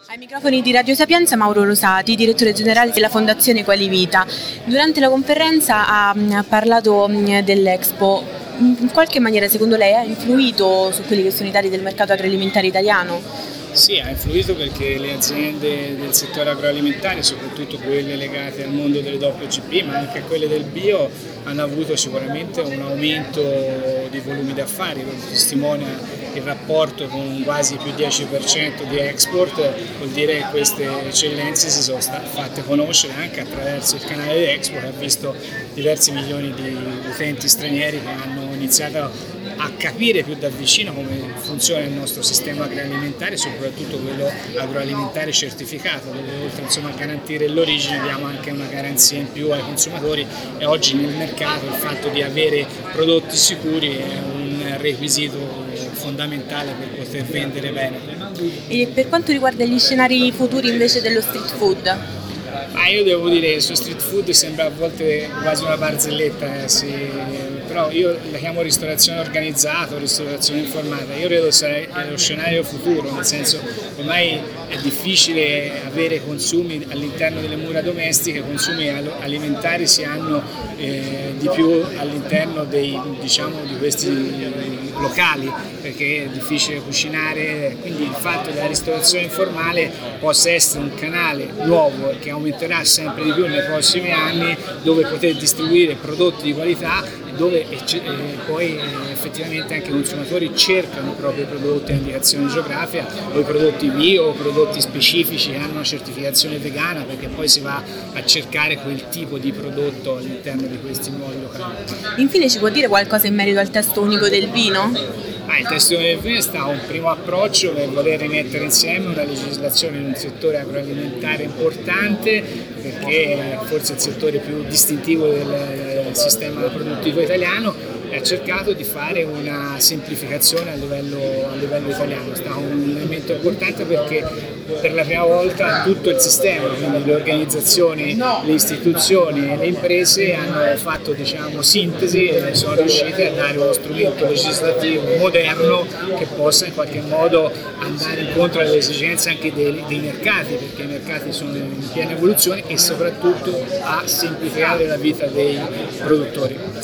Ai microfoni di Radio Sapienza Mauro Rosati, direttore generale della Fondazione Qualivita. Durante la conferenza ha parlato dell'Expo. In qualche maniera, secondo lei, ha influito su quelli che sono i dati del mercato agroalimentare italiano? Sì, ha influito perché le aziende del settore agroalimentare, soprattutto quelle legate al mondo delle WGP, ma anche quelle del bio, hanno avuto sicuramente un aumento di volumi d'affari, lo testimonia il rapporto con quasi più 10% di export, vuol dire che queste eccellenze si sono fatte conoscere anche attraverso il canale di export, ha visto diversi milioni di utenti stranieri che hanno iniziato a capire più da vicino come funziona il nostro sistema agroalimentare, soprattutto quello agroalimentare certificato, dove oltre a garantire l'origine diamo anche una garanzia in più ai consumatori, e oggi nel mercato il fatto di avere prodotti sicuri è un requisito fondamentale per poter vendere bene. E per quanto riguarda gli scenari futuri invece dello street food? Io devo dire che su street food sembra a volte quasi una barzelletta, però io la chiamo ristorazione organizzata o ristorazione informata. Io credo sia lo scenario futuro, nel senso ormai è difficile avere consumi all'interno delle mura domestiche, consumi alimentari si hanno di più all'interno di questi locali, perché è difficile cucinare, quindi il fatto che la ristorazione informale possa essere un canale nuovo che aumenterà sempre di più nei prossimi anni, dove poter distribuire prodotti di qualità, dove poi effettivamente anche i consumatori cercano i propri prodotti a indicazione geografica, o i prodotti bio o prodotti specifici che hanno una certificazione vegana, perché poi si va a cercare quel tipo di prodotto all'interno di questi nuovi locali. Infine ci può dire qualcosa in merito al testo unico del vino? Il testo unico del vino è stato un primo approccio per voler rimettere insieme una legislazione in un settore agroalimentare importante, perché forse è il settore più distintivo del sistema produttivo italiano, e ha cercato di fare una semplificazione a livello italiano. È stato un elemento importante perché per la prima volta tutto il sistema, quindi le organizzazioni, le istituzioni e le imprese hanno fatto sintesi e sono riuscite a dare uno strumento legislativo moderno che possa in qualche modo andare incontro alle esigenze anche dei mercati, perché i mercati sono in piena evoluzione, e soprattutto a semplificare la vita dei produttori.